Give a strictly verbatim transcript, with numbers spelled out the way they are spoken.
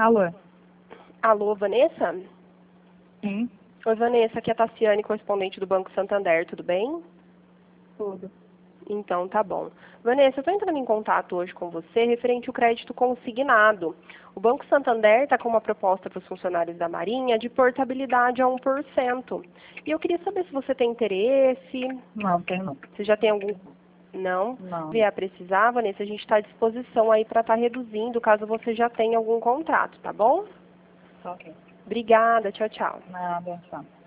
Alô? Alô, Vanessa? Sim, Oi, Vanessa, aqui é a Tassiane, correspondente do Banco Santander, tudo bem? tudo. Então, tá bom. Vanessa, eu estou entrando em contato hoje com você referente ao crédito consignado. O Banco Santander está com uma proposta para os funcionários da Marinha de portabilidade a um por cento. E eu queria saber se você tem interesse, Não, tem não. se já tem algum... Não? Não. Vier a precisar, Vanessa, a gente está à disposição aí para estar reduzindo, caso você já tenha algum contrato, tá bom? Ok. Obrigada, tchau, tchau. Nada, tchau.